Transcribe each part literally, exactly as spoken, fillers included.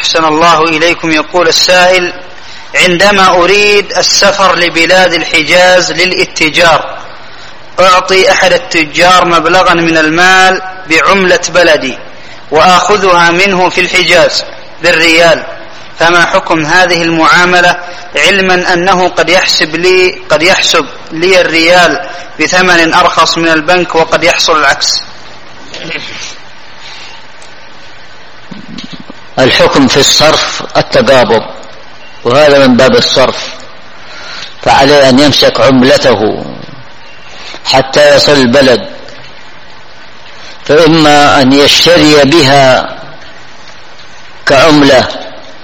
أحسن الله إليكم. يقول السائل: عندما أريد السفر لبلاد الحجاز للاتجار أعطي أحد التجار مبلغا من المال بعملة بلدي وآخذها منه في الحجاز بالريال، فما حكم هذه المعاملة، علما أنه قد يحسب لي قد يحسب لي الريال بثمن أرخص من البنك وقد يحصل العكس؟ الحكم في الصرف التقابض، وهذا من باب الصرف، فعليه أن يمسك عملته حتى يصل البلد، فإما أن يشتري بها كعملة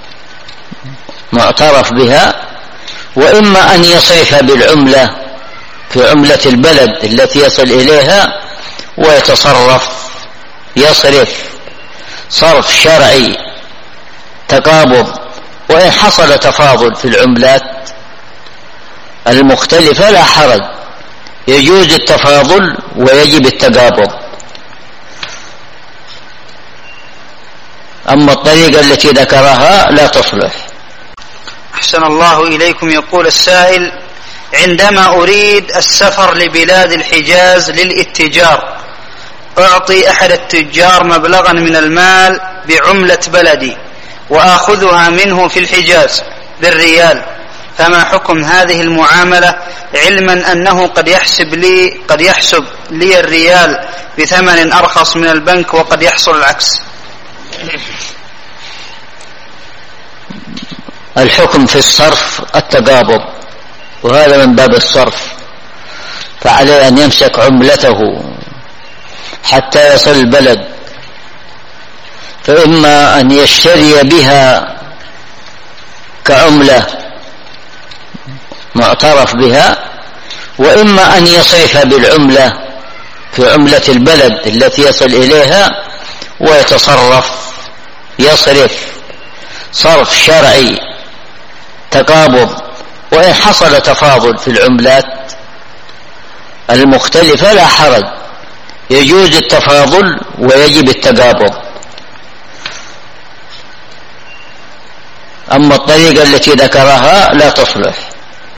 معترف بها، وإما أن يصرف بالعملة في عملة البلد التي يصل إليها ويتصرف، يصرف صرف شرعي تقابض. وإن حصل تفاضل في العملات المختلفة لا حرج، يجوز التفاضل ويجب التقابض. أما الطريقة التي ذكرها لا تصلح. أحسن الله إليكم. يقول السائل: عندما أريد السفر لبلاد الحجاز للاتجار أعطي أحد التجار مبلغا من المال بعملة بلدي وآخذها منه في الحجاز بالريال، فما حكم هذه المعاملة، علما أنه قد يحسب لي قد يحسب لي الريال بثمن أرخص من البنك وقد يحصل العكس؟ الحكم في الصرف التقابض، وهذا من باب الصرف، فعليه أن يمسك عملته حتى يصل البلد، فإما أن يشتري بها كعملة معترف بها، وإما أن يصرف بالعملة في عملة البلد التي يصل إليها ويتصرف، يصرف صرف شرعي تقابض. وإن حصل تفاضل في العملات المختلفة لا حرج، يجوز التفاضل ويجب التقابض. أما الطريقة التي ذكرها لا تصلح.